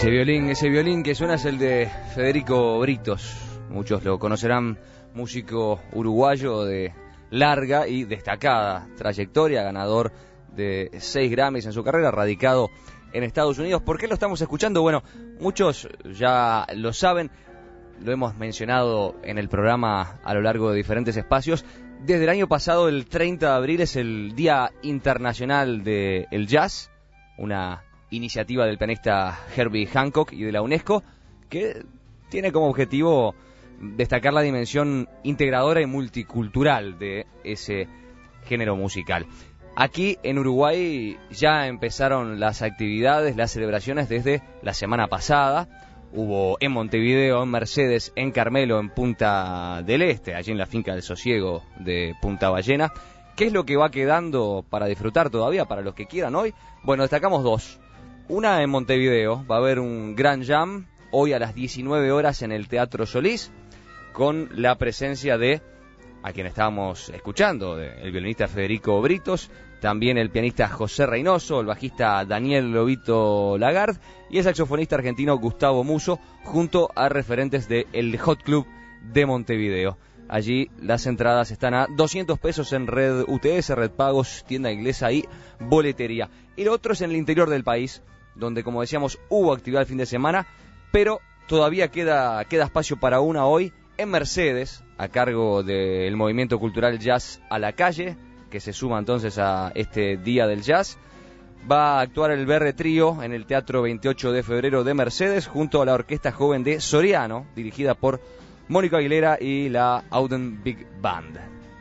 Ese violín que suena es el de Federico Britos. Muchos lo conocerán, músico uruguayo de larga y destacada trayectoria, ganador de 6 Grammys en su carrera, radicado en Estados Unidos. ¿Por qué lo estamos escuchando? Bueno, muchos ya lo saben, lo hemos mencionado en el programa a lo largo de diferentes espacios. Desde el año pasado, el 30 de abril, es el Día Internacional del Jazz, una iniciativa del pianista Herbie Hancock y de la UNESCO, que tiene como objetivo destacar la dimensión integradora y multicultural de ese género musical. Aquí en Uruguay ya empezaron las actividades, las celebraciones desde la semana pasada. Hubo en Montevideo, en Mercedes, en Carmelo, en Punta del Este, allí en la finca del Sosiego de Punta Ballena. ¿Qué es lo que va quedando para disfrutar todavía, para los que quieran hoy? Bueno, destacamos 2. Una en Montevideo, va a haber un gran jam hoy a las 19 horas en el Teatro Solís, con la presencia de, a quien estábamos escuchando, el violinista Federico Britos, también el pianista José Reynoso, el bajista Daniel Lobito Lagarde y el saxofonista argentino Gustavo Musso, junto a referentes del Hot Club de Montevideo. Allí las entradas están a 200 pesos en Red UTS, Red Pagos, tienda inglesa y boletería. Y lo otro es en el interior del país, donde, como decíamos, hubo actividad el fin de semana, pero todavía queda espacio para una hoy en Mercedes, a cargo del Movimiento Cultural Jazz a la Calle, que se suma entonces a este Día del Jazz. Va a actuar el BR Trío en el Teatro 28 de Febrero de Mercedes, junto a la Orquesta Joven de Soriano, dirigida por Mónica Aguilera y la Auden Big Band.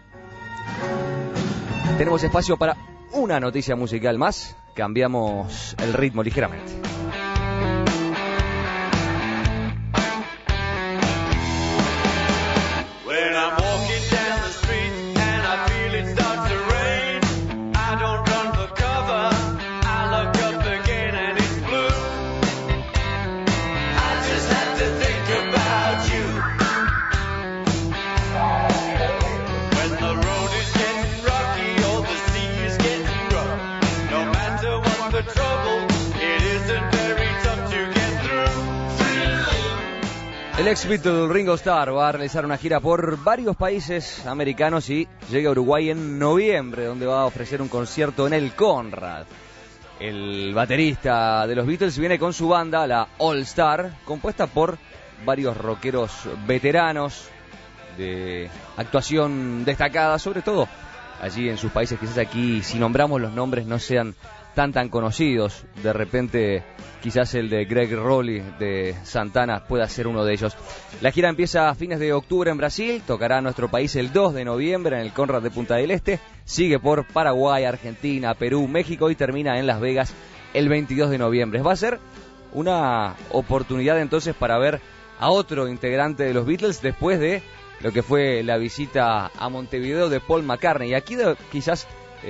Tenemos espacio para una noticia musical más. Cambiamos el ritmo ligeramente. El ex Beatle Ringo Starr va a realizar una gira por varios países americanos y llega a Uruguay en noviembre, donde va a ofrecer un concierto en el Conrad. El baterista de los Beatles viene con su banda, la All Star, compuesta por varios rockeros veteranos de actuación destacada, sobre todo allí en sus países. Quizás aquí, si nombramos los nombres, no sean tan conocidos. De repente, quizás el de Greg Rowley de Santana pueda ser uno de ellos. La gira empieza a fines de octubre en Brasil, tocará en nuestro país el 2 de noviembre en el Conrad de Punta del Este, sigue por Paraguay, Argentina, Perú, México y termina en Las Vegas el 22 de noviembre. Va a ser una oportunidad entonces para ver a otro integrante de los Beatles después de lo que fue la visita a Montevideo de Paul McCartney. Y aquí quizás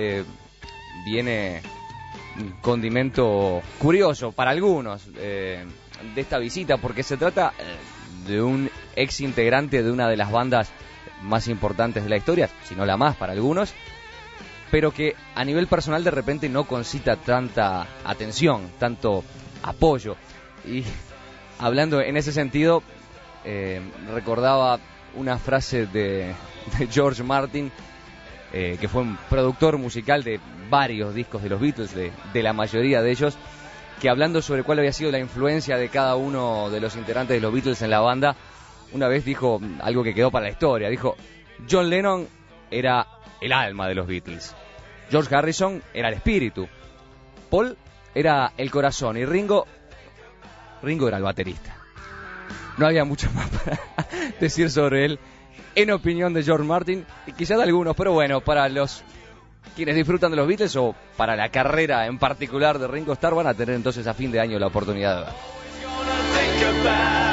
viene un condimento curioso para algunos de esta visita, porque se trata de un ex integrante de una de las bandas más importantes de la historia, si no la más para algunos, pero que a nivel personal de repente no concita tanta atención, tanto apoyo. Y hablando en ese sentido, recordaba una frase de George Martin, que fue un productor musical de varios discos de los Beatles, de la mayoría de ellos, que hablando sobre cuál había sido la influencia de cada uno de los integrantes de los Beatles en la banda, una vez dijo algo que quedó para la historia. Dijo: John Lennon era el alma de los Beatles, George Harrison era el espíritu, Paul era el corazón y Ringo era el baterista. No había mucho más para decir sobre él, en opinión de George Martin, y quizás de algunos, pero bueno, para los quienes disfrutan de los Beatles o para la carrera en particular de Ringo Starr, van a tener entonces a fin de año la oportunidad de ver.